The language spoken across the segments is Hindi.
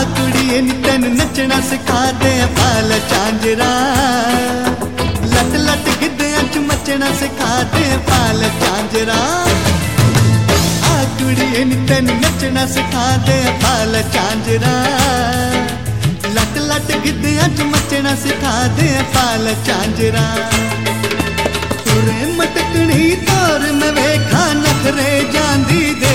कुड़िए नी तेन नचना सिखा दे पाल झांजरा, लट लट गिद्धियां च मचना सिखा दे पाल झांजरा। आ कुड़िए नी तेन नचना सिखा दे पाल झांजरा, लट लट गिद्धियां च मचना सिखा दे पाल झांजरा। तुरे मटकनी तोर में वेखा नखरे जांदी दे,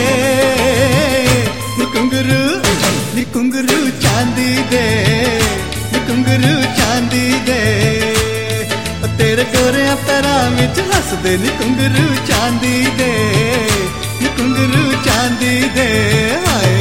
नी घुंघरू चांदी दे, नी घुंघरू चांदी दे। तेरे गोरियां पैरां विच हसदे नी घुंघरू चांदी दे, नी घुंघरू चांदी दे। हाय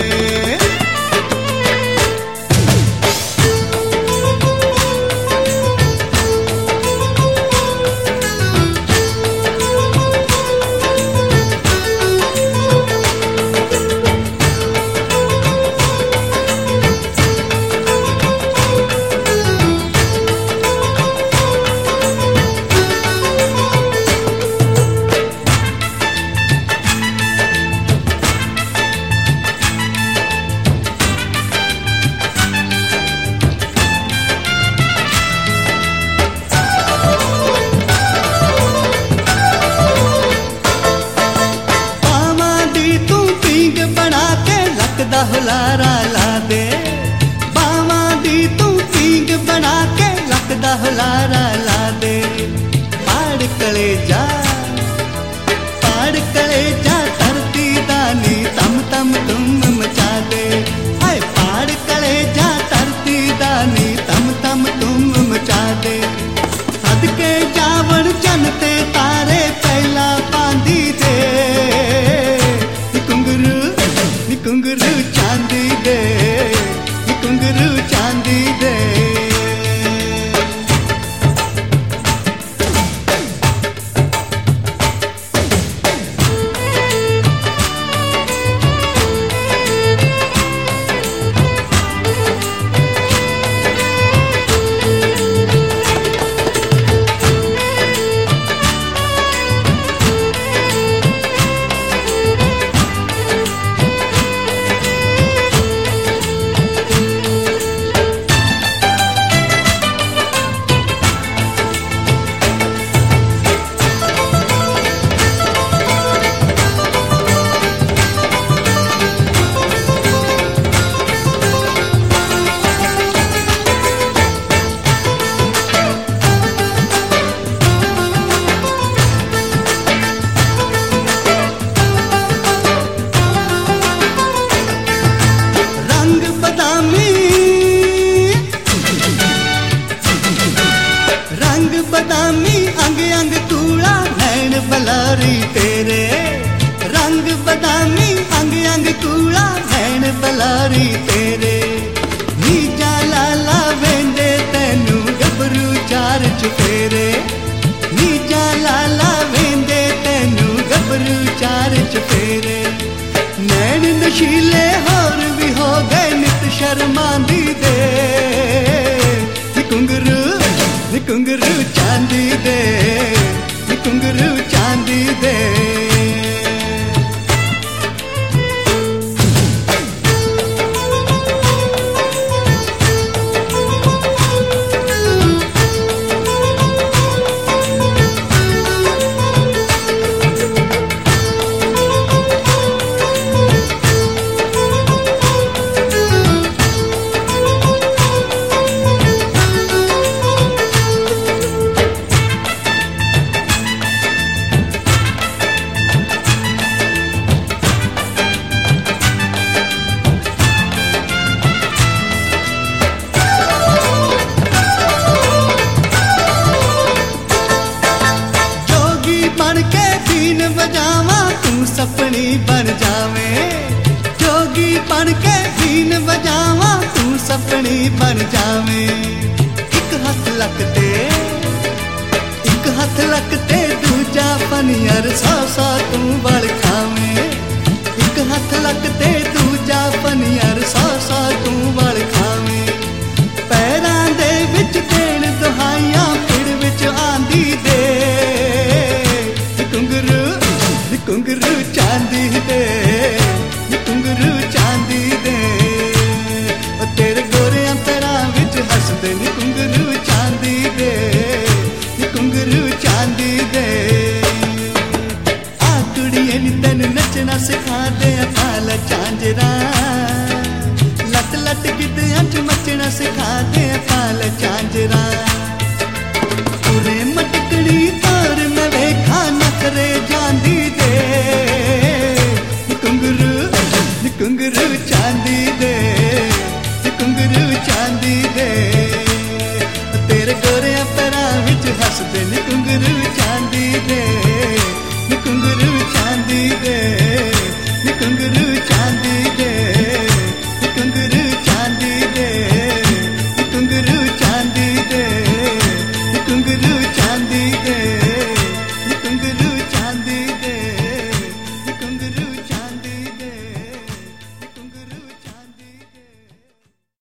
हुलारा ला दे, बावां दी तू पींग बना के लक दा हुलारा ला दे। पाड़ कलेजा धरती दा नी तम तम तुम मचा दे। हाय पाड़ कलेजा धरती दा नी तम तम तुम मचा दे। सदके जावण चन ते तारे पहला पांदी दे, घुंघरू चांदी दे, घुंघरू चांदी दे। बदामी अंग अंग कूड़ा नैन बलारी तेरे, रंग बदामी अंग अंग कूड़ा नैन बलारी तेरे। नीजा लाला वेंदे तैनू गबरू चार चुफेरे, नीजा लाला वेंदे तैनू गबरू चार चुफेरे। नैन नशीले होर भी हो गए नित शर्मांदी दे, घुंघरू चांदी दे, घुंघरू चांदी दे। सपनी बन जावे, जोगी बन के बीन बजावा तू सपनी बन जावे। एक हथ लगते दूजा पनियर सौ सौ तू बड़ खावे। एक हथ लगते दूजा पनियर सौ सौ तू बड़ खावे। पैरां दे विच देण दुहाइयां पिड़ विच आंदी दे, घुंघरू चांदी दे, घुंघरू चांदी दे। अच मचना सिखा दे पाल झांझरा पूरे मटकड़ी तार में वेखा नखरे जांदी दे घुंघरू चांदी दे घुंघरू चांदी दे तेरे गोरिया पैरां विच हसदे नी घुंघरू चांदी दे घुंघरू चांदी दे घुंघरू चांदी दे घुंघरू चांदी दे घुंघरू चांदी दे घुंघरू चांदी दे